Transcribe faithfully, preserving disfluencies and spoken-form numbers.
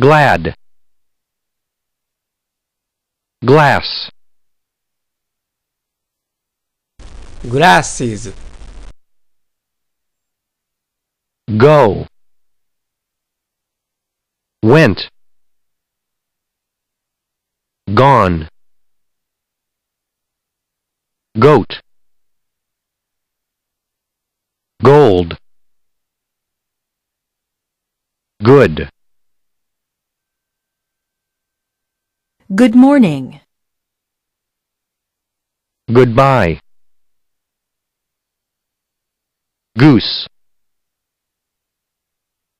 glad, glass, glasses, go, went, gone, goat, gold, good. Good morning. Goodbye. Goose,